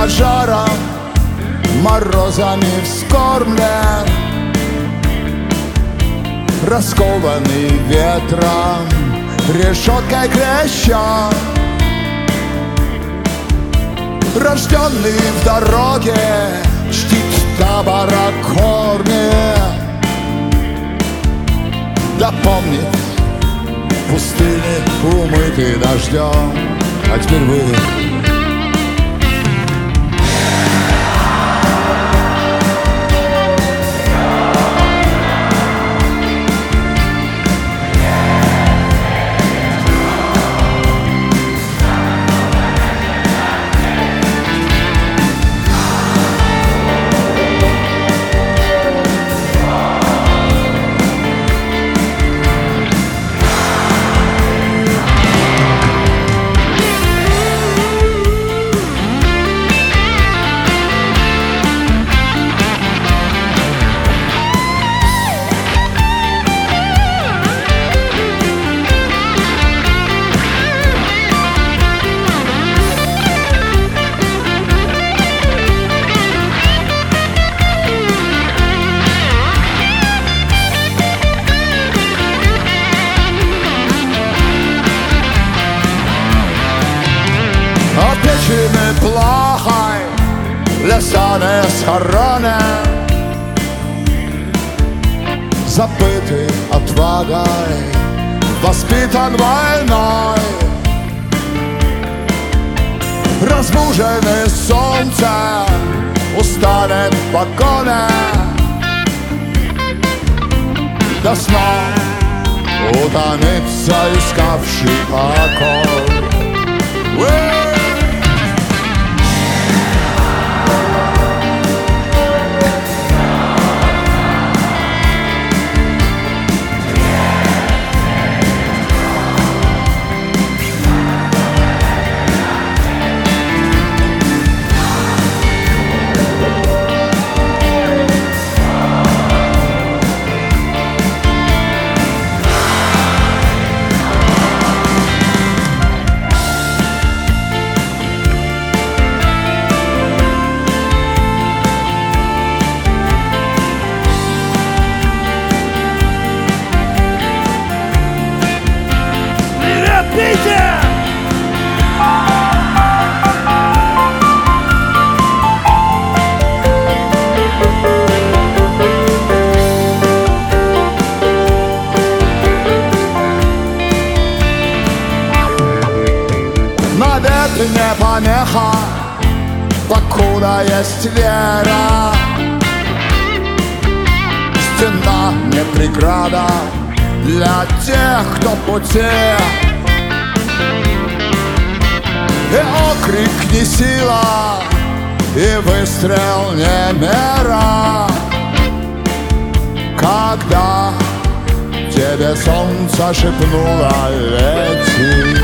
пожаром, морозами вскормлен, раскованный ветром, решеткой крещен. Рожденный в дороге, чтит табора корни, да помнит пустыни, умытый дождем. А теперь вы. Опечены плахой, лесаны схоронен, забытый отвагой, воспитан войной, разбуженный солнцем, устален в погоне, до сна утомится искавший покой. Навек не помеха, покуда есть вера. Стена не преграда для тех, кто в пути. И окрик не сила, и выстрел не мера. Когда тебе солнце шепнуло лети.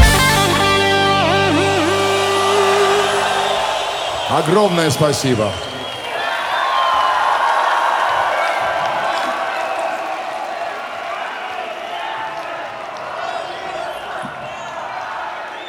Огромное спасибо.